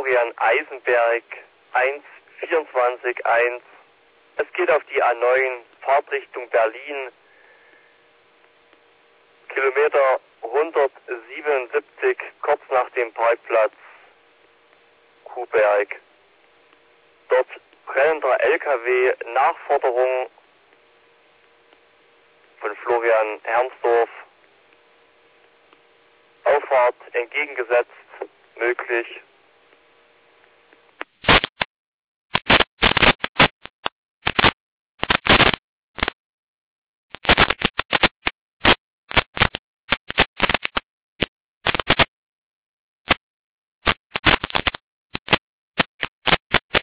Florian Eisenberg 124.1. Es geht auf die A9 Fahrtrichtung Berlin. Kilometer 177, kurz nach dem Parkplatz Kuhberg. Dort brennender LKW, Nachforderung von Florian Hermsdorf. Auffahrt entgegengesetzt möglich.